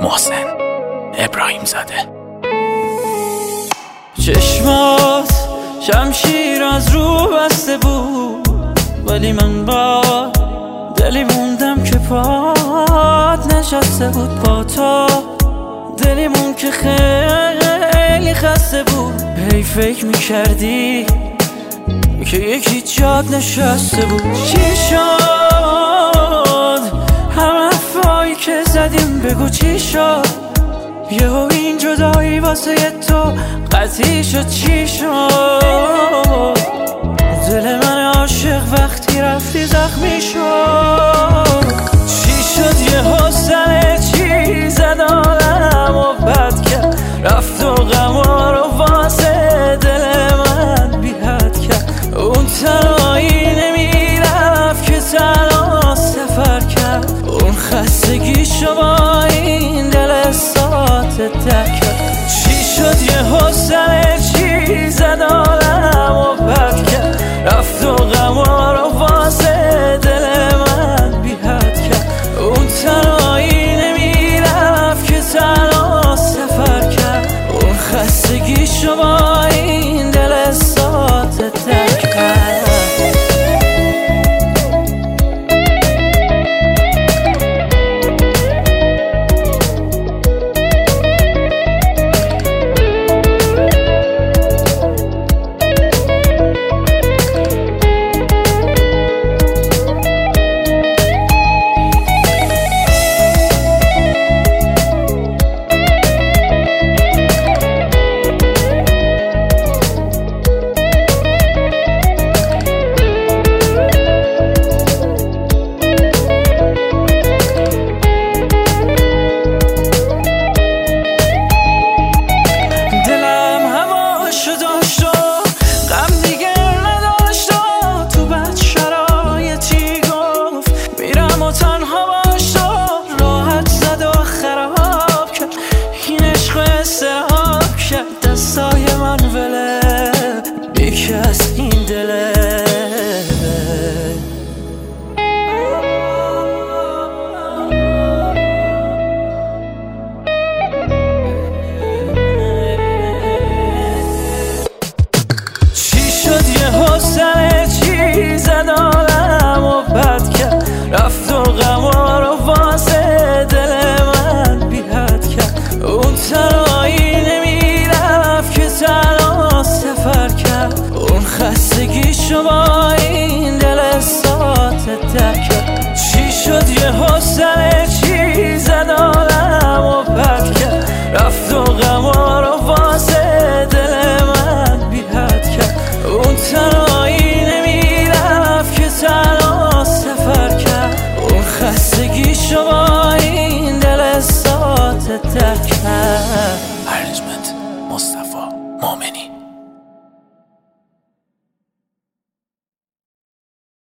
محسن ابراهیم زاده. چشمات شمشیر از رو بسته بود، ولی من با دلی موندم که پات نشسته بود. با تو دلیمون که خیلی خسته بود. هی فکر میکردی که یکی جاد نشسته بود. چی شد همه حرفایی که زدیم؟ بگو چی شد؟ یهو این جدایی واسه تو قطعی شد. چی شد؟ دل من عاشق وقتی رفتی زخمی شد. چی شد یهو سر چی زد عالم و بد کرد، رفت و غما رو واسه دل من بی حد کرد. اون تنهایی نمیرفت که تنها سفر کرد، اون خستگیشو با این دل ساعت درک کرد. چی شد یهو سر چی زد عالم و بد کرد، رفت و غما رو واسه دل من بی حد کرد. اون تنهایی نمیرفت که تنها سفر کرد، اون خستگیشو با این دل ساعت درک کرد. دستای من وله بیک از این دله. چی شد یهو سر چی زد عالم و بد کرد، رفت و غما رو واسه دل من بی حد کرد. اون تنهایی نمیرفت که تنها سفر کرد، اون خستگیشو با این دل ساعت درک کرد. چی شد یهو سر چی زد عالم و بد کرد، رفت و غما رو واسه دل من بی حد کرد. اون تنهایی نمیرفت که تنها سفر کرد، اون خستگیشو با این دل ساعت درک کرد. ارجمند مصطفی مومنی.